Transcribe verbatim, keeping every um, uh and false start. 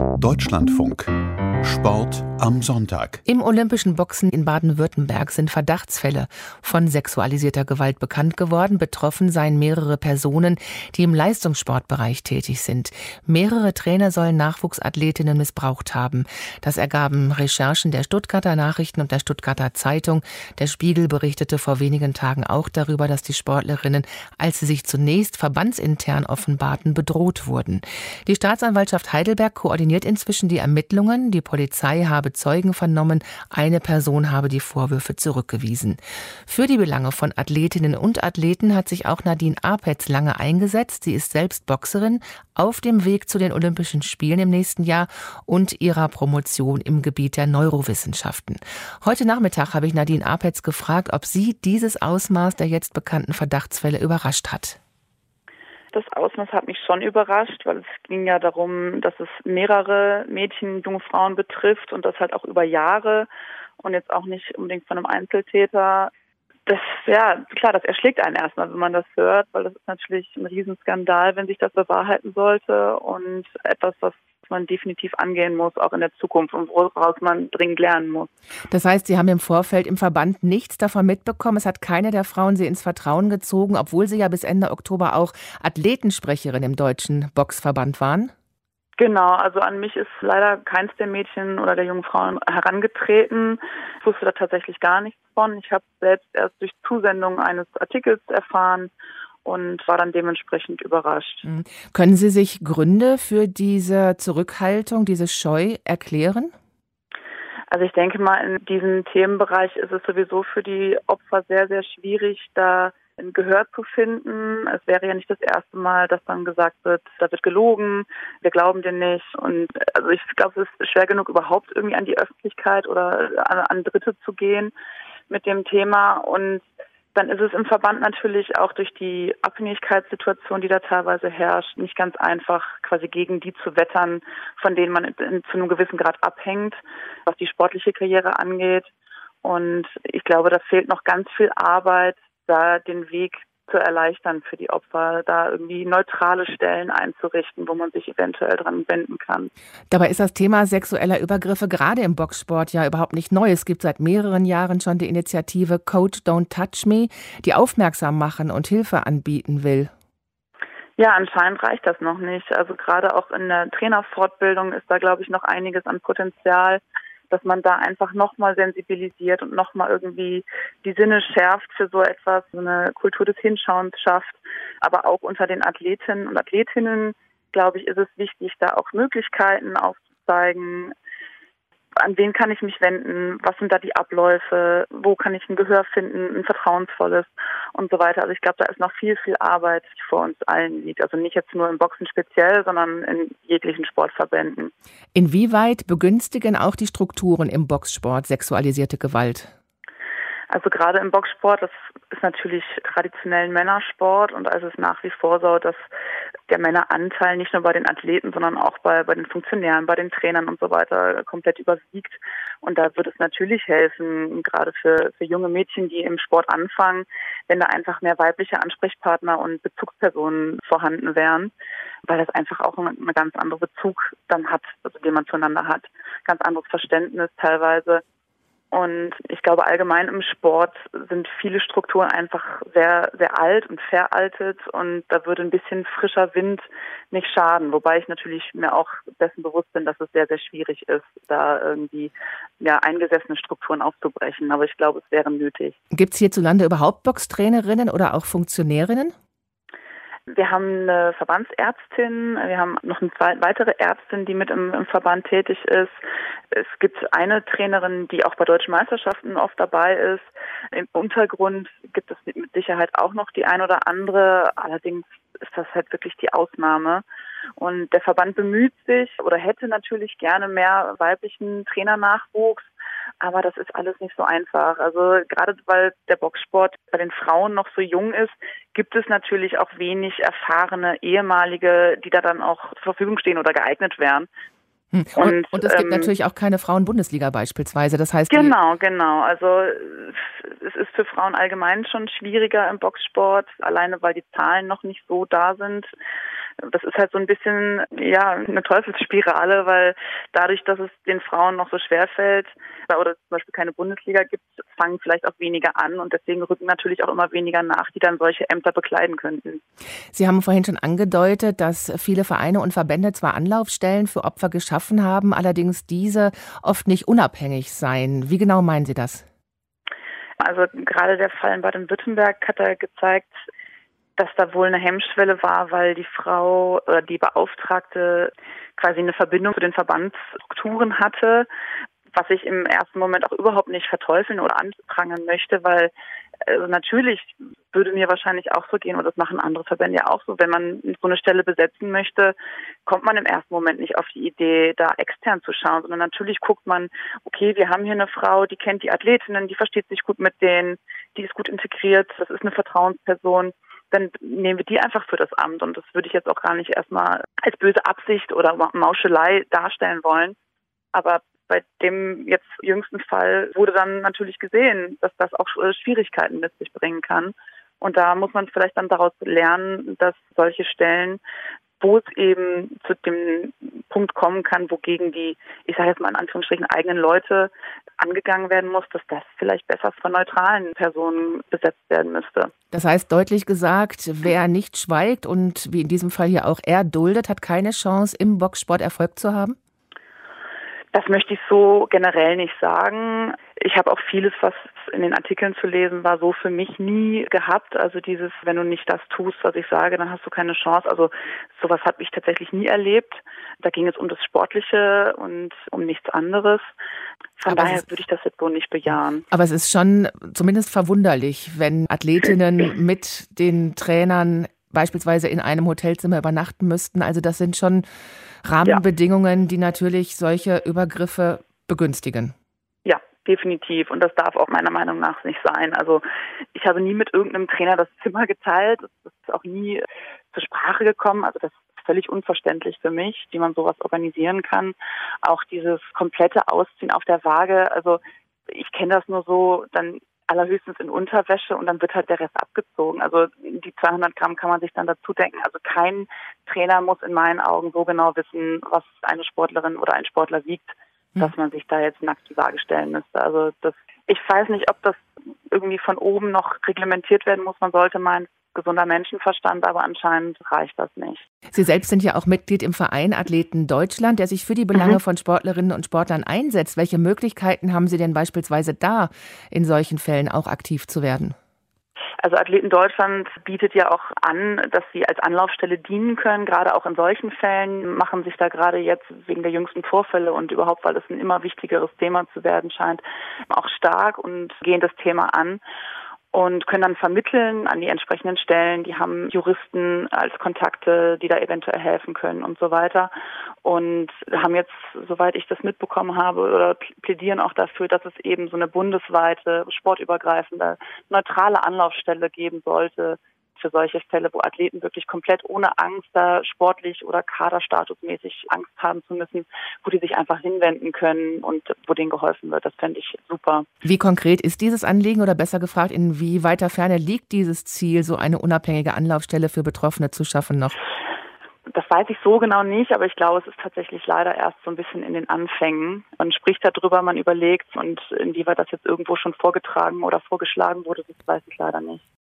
Deutschlandfunk. Sport am Sonntag. Im Olympischen Boxen in Baden-Württemberg sind Verdachtsfälle von sexualisierter Gewalt bekannt geworden. Betroffen seien mehrere Personen, die im Leistungssportbereich tätig sind. Mehrere Trainer sollen Nachwuchsathletinnen missbraucht haben. Das ergaben Recherchen der Stuttgarter Nachrichten und der Stuttgarter Zeitung. Der Spiegel berichtete vor wenigen Tagen auch darüber, dass die Sportlerinnen, als sie sich zunächst verbandsintern offenbarten, bedroht wurden. Die Staatsanwaltschaft Heidelberg koordiniert inzwischen die Ermittlungen. Die Polizei habe Zeugen vernommen, eine Person habe die Vorwürfe zurückgewiesen. Für die Belange von Athletinnen und Athleten hat sich auch Nadine Apetz lange eingesetzt. Sie ist selbst Boxerin auf dem Weg zu den Olympischen Spielen im nächsten Jahr und ihrer Promotion im Gebiet der Neurowissenschaften. Heute Nachmittag habe ich Nadine Apetz gefragt, ob sie dieses Ausmaß der jetzt bekannten Verdachtsfälle überrascht hat. Das Ausmaß hat mich schon überrascht, weil es ging ja darum, dass es mehrere Mädchen, junge Frauen betrifft und das halt auch über Jahre und jetzt auch nicht unbedingt von einem Einzeltäter. Das, ja, klar, das erschlägt einen erstmal, wenn man das hört, weil das ist natürlich ein Riesenskandal, wenn sich das bewahrheiten sollte und etwas, was man definitiv angehen muss, auch in der Zukunft und woraus man dringend lernen muss. Das heißt, Sie haben im Vorfeld im Verband nichts davon mitbekommen. Es hat keine der Frauen Sie ins Vertrauen gezogen, obwohl Sie ja bis Ende Oktober auch Athletensprecherin im Deutschen Boxverband waren? Genau, also an mich ist leider keins der Mädchen oder der jungen Frauen herangetreten. Ich wusste da tatsächlich gar nichts von. Ich habe selbst erst durch Zusendung eines Artikels erfahren und war dann dementsprechend überrascht. Können Sie sich Gründe für diese Zurückhaltung, diese Scheu erklären? Also ich denke mal, in diesem Themenbereich ist es sowieso für die Opfer sehr, sehr schwierig, da ein Gehör zu finden. Es wäre ja nicht das erste Mal, dass dann gesagt wird, da wird gelogen, wir glauben dir nicht. Und also ich glaube, es ist schwer genug, überhaupt irgendwie an die Öffentlichkeit oder an, an Dritte zu gehen mit dem Thema. Und dann ist es im Verband natürlich auch durch die Abhängigkeitssituation, die da teilweise herrscht, nicht ganz einfach, quasi gegen die zu wettern, von denen man in, in, zu einem gewissen Grad abhängt, was die sportliche Karriere angeht. Und ich glaube, da fehlt noch ganz viel Arbeit, da den Weg zu erleichtern für die Opfer, da irgendwie neutrale Stellen einzurichten, wo man sich eventuell dran wenden kann. Dabei ist das Thema sexueller Übergriffe gerade im Boxsport ja überhaupt nicht neu. Es gibt seit mehreren Jahren schon die Initiative Coach Don't Touch Me, die aufmerksam machen und Hilfe anbieten will. Ja, anscheinend reicht das noch nicht. Also gerade auch in der Trainerfortbildung ist da, glaube ich, noch einiges an Potenzial, dass man da einfach nochmal sensibilisiert und nochmal irgendwie die Sinne schärft für so etwas, so eine Kultur des Hinschauens schafft. Aber auch unter den Athletinnen und Athletinnen, glaube ich, ist es wichtig, da auch Möglichkeiten aufzuzeigen. An wen kann ich mich wenden? Was sind da die Abläufe? Wo kann ich ein Gehör finden, ein vertrauensvolles und so weiter? Also ich glaube, da ist noch viel, viel Arbeit, die vor uns allen liegt. Also nicht jetzt nur im Boxen speziell, sondern in jeglichen Sportverbänden. Inwieweit begünstigen auch die Strukturen im Boxsport sexualisierte Gewalt? Also gerade im Boxsport, das ist natürlich traditionell ein Männersport und also es ist nach wie vor so, dass der Männeranteil nicht nur bei den Athleten, sondern auch bei, bei den Funktionären, bei den Trainern und so weiter komplett überwiegt. Und da wird es natürlich helfen, gerade für, für junge Mädchen, die im Sport anfangen, wenn da einfach mehr weibliche Ansprechpartner und Bezugspersonen vorhanden wären, weil das einfach auch einen eine ganz andere Bezug dann hat, also den man zueinander hat, ganz anderes Verständnis teilweise. Und ich glaube, allgemein im Sport sind viele Strukturen einfach sehr, sehr alt und veraltet und da würde ein bisschen frischer Wind nicht schaden. Wobei ich natürlich mir auch dessen bewusst bin, dass es sehr, sehr schwierig ist, da irgendwie ja, eingesessene Strukturen aufzubrechen. Aber ich glaube, es wäre nötig. Gibt es hierzulande überhaupt Boxtrainerinnen oder auch Funktionärinnen? Wir haben eine Verbandsärztin, wir haben noch eine weitere Ärztin, die mit im, im Verband tätig ist. Es gibt eine Trainerin, die auch bei deutschen Meisterschaften oft dabei ist. Im Untergrund gibt es mit Sicherheit auch noch die ein oder andere. Allerdings ist das halt wirklich die Ausnahme. Und der Verband bemüht sich oder hätte natürlich gerne mehr weiblichen Trainernachwuchs. Aber das ist alles nicht so einfach. Also gerade weil der Boxsport bei den Frauen noch so jung ist, gibt es natürlich auch wenig erfahrene ehemalige, die da dann auch zur Verfügung stehen oder geeignet wären. Hm. Und, und, und es ähm, gibt natürlich auch keine Frauen-Bundesliga beispielsweise. Das heißt, genau, genau. Also es ist für Frauen allgemein schon schwieriger im Boxsport, alleine weil die Zahlen noch nicht so da sind. Das ist halt so ein bisschen, ja, eine Teufelsspirale, weil dadurch, dass es den Frauen noch so schwer fällt oder zum Beispiel keine Bundesliga gibt, fangen vielleicht auch weniger an und deswegen rücken natürlich auch immer weniger nach, die dann solche Ämter bekleiden könnten. Sie haben vorhin schon angedeutet, dass viele Vereine und Verbände zwar Anlaufstellen für Opfer geschaffen haben, allerdings diese oft nicht unabhängig seien. Wie genau meinen Sie das? Also gerade der Fall in Baden-Württemberg hat er gezeigt, dass da wohl eine Hemmschwelle war, weil die Frau oder die Beauftragte quasi eine Verbindung zu den Verbandsstrukturen hatte, was ich im ersten Moment auch überhaupt nicht verteufeln oder anprangern möchte, weil also natürlich würde mir wahrscheinlich auch so gehen, und das machen andere Verbände ja auch so, wenn man so eine Stelle besetzen möchte, kommt man im ersten Moment nicht auf die Idee, da extern zu schauen, sondern natürlich guckt man, okay, wir haben hier eine Frau, die kennt die Athletinnen, die versteht sich gut mit denen, die ist gut integriert, das ist eine Vertrauensperson, dann nehmen wir die einfach für das Amt und das würde ich jetzt auch gar nicht erstmal als böse Absicht oder Mauschelei darstellen wollen, aber bei dem jetzt jüngsten Fall wurde dann natürlich gesehen, dass das auch Schwierigkeiten mit sich bringen kann. Und da muss man vielleicht dann daraus lernen, dass solche Stellen, wo es eben zu dem Punkt kommen kann, wogegen die, ich sage jetzt mal in Anführungsstrichen, eigenen Leute angegangen werden muss, dass das vielleicht besser von neutralen Personen besetzt werden müsste. Das heißt, deutlich gesagt, wer nicht schweigt und wie in diesem Fall hier auch er duldet, hat keine Chance, im Boxsport Erfolg zu haben? Das möchte ich so generell nicht sagen. Ich habe auch vieles, was in den Artikeln zu lesen war, so für mich nie gehabt. Also dieses, wenn du nicht das tust, was ich sage, dann hast du keine Chance. Also sowas habe ich tatsächlich nie erlebt. Da ging es um das Sportliche und um nichts anderes. Von aber daher ist, würde ich das jetzt so nicht bejahen. Aber es ist schon zumindest verwunderlich, wenn Athletinnen mit den Trainern beispielsweise in einem Hotelzimmer übernachten müssten. Also das sind schon Rahmenbedingungen, die natürlich solche Übergriffe begünstigen. Ja, definitiv. Und das darf auch meiner Meinung nach nicht sein. Also ich habe nie mit irgendeinem Trainer das Zimmer geteilt. Das ist auch nie zur Sprache gekommen. Also das ist völlig unverständlich für mich, wie man sowas organisieren kann. Auch dieses komplette Ausziehen auf der Waage. Also ich kenne das nur so, dann allerhöchstens in Unterwäsche und dann wird halt der Rest abgezogen. Also die zweihundert Gramm kann man sich dann dazu denken. Also kein Trainer muss in meinen Augen so genau wissen, was eine Sportlerin oder ein Sportler wiegt, dass man sich da jetzt nackt die Waage stellen müsste. Also das, ich weiß nicht, ob das irgendwie von oben noch reglementiert werden muss. Man sollte meinen, gesunder Menschenverstand, aber anscheinend reicht das nicht. Sie selbst sind ja auch Mitglied im Verein Athleten Deutschland, der sich für die Belange mhm. von Sportlerinnen und Sportlern einsetzt. Welche Möglichkeiten haben Sie denn beispielsweise da, in solchen Fällen auch aktiv zu werden? Also Athleten Deutschland bietet ja auch an, dass sie als Anlaufstelle dienen können. Gerade auch in solchen Fällen machen sich da gerade jetzt wegen der jüngsten Vorfälle und überhaupt, weil es ein immer wichtigeres Thema zu werden scheint, auch stark und gehen das Thema an und können dann vermitteln an die entsprechenden Stellen. Die haben Juristen als Kontakte, die da eventuell helfen können und so weiter. Und haben jetzt, soweit ich das mitbekommen habe, oder plädieren auch dafür, dass es eben so eine bundesweite, sportübergreifende, neutrale Anlaufstelle geben sollte für solche Fälle, wo Athleten wirklich komplett ohne Angst da sportlich oder kaderstatusmäßig Angst haben zu müssen, wo die sich einfach hinwenden können und wo denen geholfen wird. Das fände ich super. Wie konkret ist dieses Anliegen oder besser gefragt, in wie weiter Ferne liegt dieses Ziel, so eine unabhängige Anlaufstelle für Betroffene zu schaffen noch? Das weiß ich so genau nicht, aber ich glaube, es ist tatsächlich leider erst so ein bisschen in den Anfängen. Man spricht darüber, man überlegt und inwieweit das jetzt irgendwo schon vorgetragen oder vorgeschlagen wurde, das weiß ich leider nicht.